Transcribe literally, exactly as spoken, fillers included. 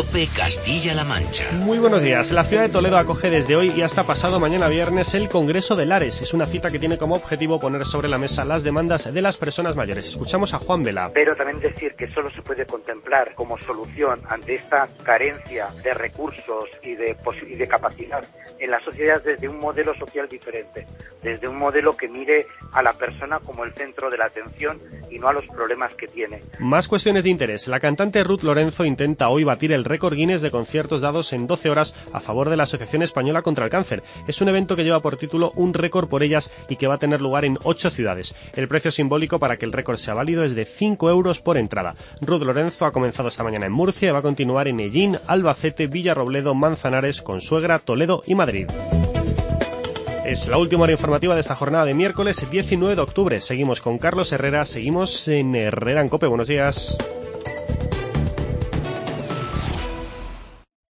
COPE Castilla-La Mancha. Muy buenos días. La ciudad de Toledo acoge desde hoy y hasta pasado mañana viernes el Congreso de Lares. Es una cita que tiene como objetivo poner sobre la mesa las demandas de las personas mayores. Escuchamos a Juan Vela. Pero también decir que solo se puede contemplar como solución ante esta carencia de recursos y de, y de capacidad en la sociedad desde un modelo social diferente, desde un modelo que mire a la persona como el centro de la atención y no a los problemas que tiene. Más cuestiones de interés. La cantante Ruth Lorenzo intenta hoy batir el récord Guinness de conciertos dados en doce horas a favor de la Asociación Española contra el Cáncer. Es un evento que lleva por título Un récord por ellas y que va a tener lugar en ocho ciudades. El precio simbólico para que el récord sea válido es de cinco euros por entrada. Ruth Lorenzo ha comenzado esta mañana en Murcia y va a continuar en Ellín, Albacete, Villarrobledo, Manzanares, Consuegra, Toledo y Madrid. Es la última hora informativa de esta jornada de miércoles diecinueve de octubre. Seguimos con Carlos Herrera, seguimos en Herrera en COPE. Buenos días.